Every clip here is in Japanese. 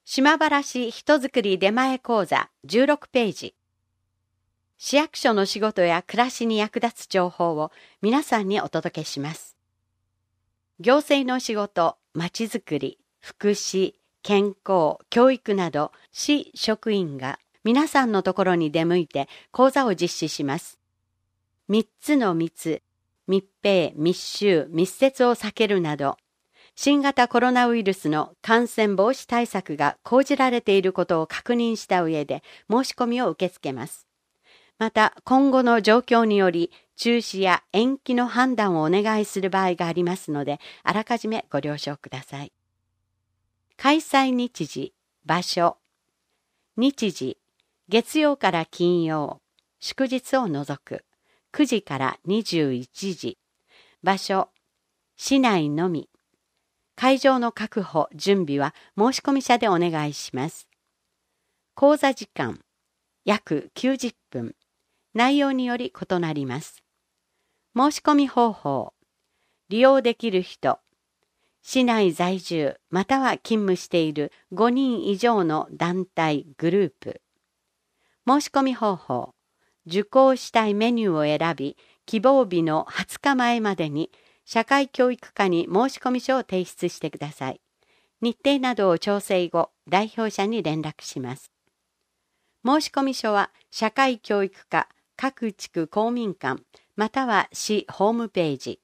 島原市人づくり出前講座16ページ。市役所の仕事や暮らしに役立つ情報を皆さんにお届けします。行政の仕事、まちづくり、福祉、健康、教育など市職員が皆さんのところに出向いて講座を実施します。3つの密、密閉、密集、密接を避けるなど、新型コロナウイルスの感染防止対策が講じられていることを確認した上で申し込みを受け付けます。また、今後の状況により中止や延期の判断をお願いする場合がありますので、あらかじめご了承ください。開催日時、場所。日時、月曜から金曜、祝日を除く、9時から21時。場所、市内のみ。会場の確保、準備は申し込み者でお願いします。講座時間、約90分。内容により異なります。申し込み方法、利用できる人、市内在住または勤務している5人以上の団体・グループ。申し込み方法、受講したいメニューを選び、希望日の20日前までに社会教育課に申し込み書を提出してください。日程などを調整後、代表者に連絡します。申し込み書は社会教育課各地区公民館または市ホームページ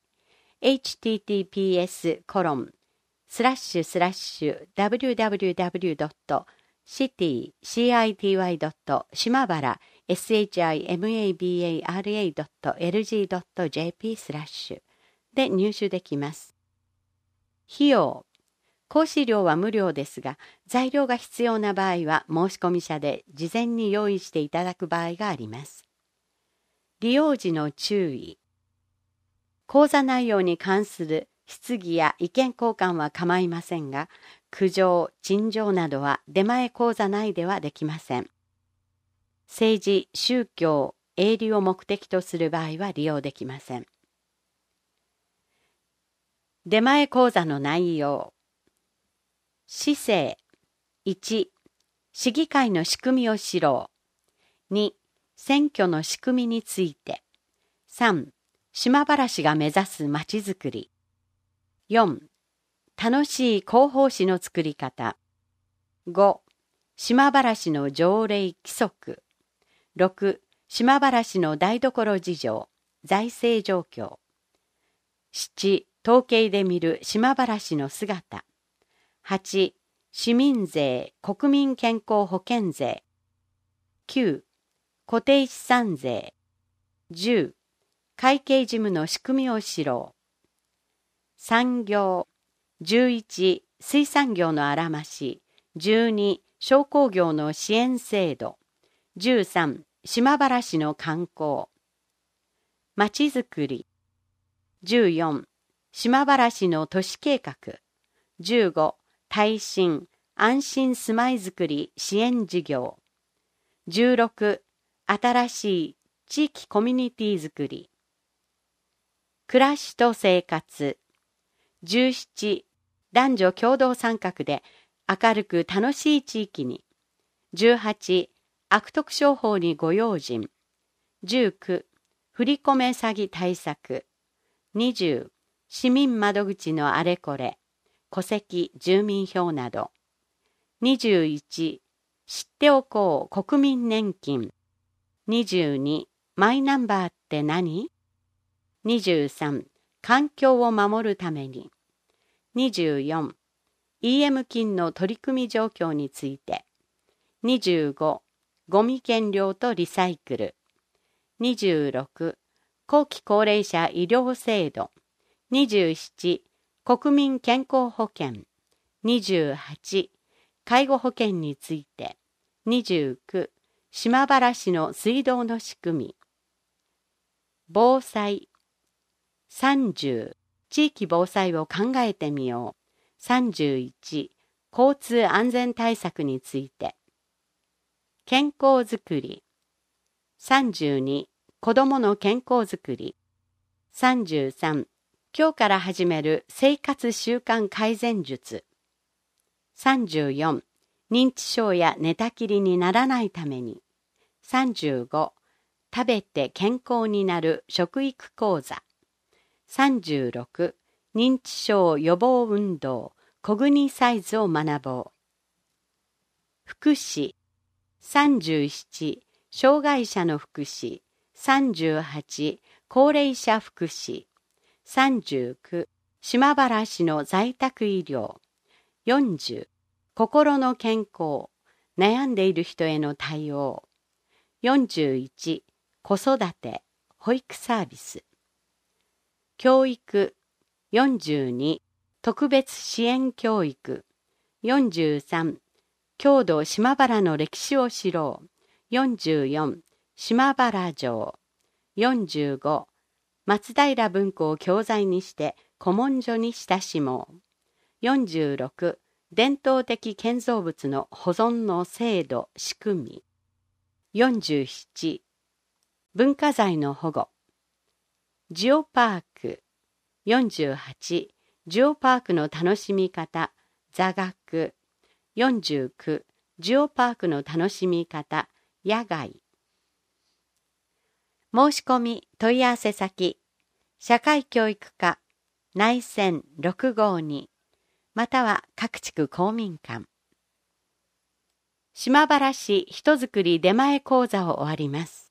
https://www.city.shimabara.lg.jp/ で入手できます。費用、講師料は無料ですが、材料が必要な場合は申し込み者で事前に用意していただく場合があります。利用時の注意。講座内容に関する質疑や意見交換は構いませんが、苦情、陳情などは出前講座内ではできません。政治、宗教、営利を目的とする場合は利用できません。出前講座の内容。市政。1、市議会の仕組みを知ろう。2、選挙の仕組みについて。3、島原市が目指すまちづくり。4、楽しい広報誌の作り方。5、島原市の条例規則。6、島原市の台所事情、財政状況。7、統計で見る島原市の姿。8、市民税、国民健康保険税。9、固定資産税。10、会計事務の仕組みを知ろう。産業。11、水産業のあらまし。12、商工業の支援制度。13、島原市の観光。まちづくり。14、島原市の都市計画。15、耐震、安心住まいづくり支援事業。16、新しい地域コミュニティづくり。暮らしと生活。17、男女共同参画で明るく楽しい地域に。18、悪徳商法にご用心。19、振り込め詐欺対策。20、市民窓口のあれこれ、戸籍、住民票など。21、知っておこう国民年金。22、マイナンバーって何？ 23、環境を守るために。24、EM 金の取り組み状況について。25、ゴミ減量とリサイクル。26、後期高齢者医療制度。27、国民健康保険。28、介護保険について。29、島原市の水道の仕組み。防災。30、地域防災を考えてみよう。31、交通安全対策について。健康づくり。32、子どもの健康づくり。33、今日から始める生活習慣改善術。34、 認知症や寝たきりにならないために。35、食べて健康になる食育講座。36、認知症予防運動、コグニサイズを学ぼう。福祉。37、障害者の福祉。38、高齢者福祉。39、島原市の在宅医療。40、心の健康、悩んでいる人への対応。41、子育て、保育サービス。教育。42、特別支援教育。43、郷土島原の歴史を知ろう。44、島原城。45、松平文庫を教材にして古文書に親しもう。46、伝統的建造物の保存の制度、仕組み。47、文化財の保護。ジオパーク。48、ジオパークの楽しみ方、座学。49、ジオパークの楽しみ方、野外。申し込み問い合わせ先、社会教育課、内線652、または各地区公民館。島原市人づくり出前講座を終わります。